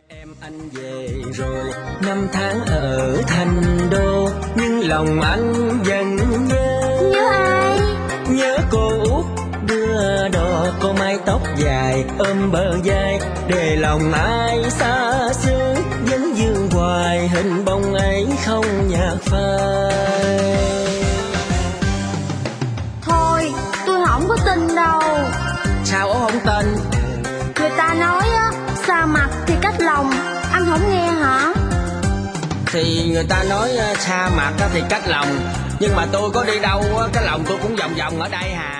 Em anh về rồi, năm tháng ở thành đô, nhưng lòng anh vẫn nhớ. Nhớ ai? Nhớ cô út đưa đò, có mái tóc dài ôm bờ vai, để lòng ai xa xứ vẫn vương hoài hình bóng ấy không nhạt phai. Thôi, tôi không có tin đâu. Sao ố không tin? Người ta nói á, xa mặt thì cách lòng. Anh không nghe hả? Thì người ta nói xa mặt thì cách lòng, nhưng mà tôi có đi đâu cái lòng tôi cũng vòng vòng ở đây hà.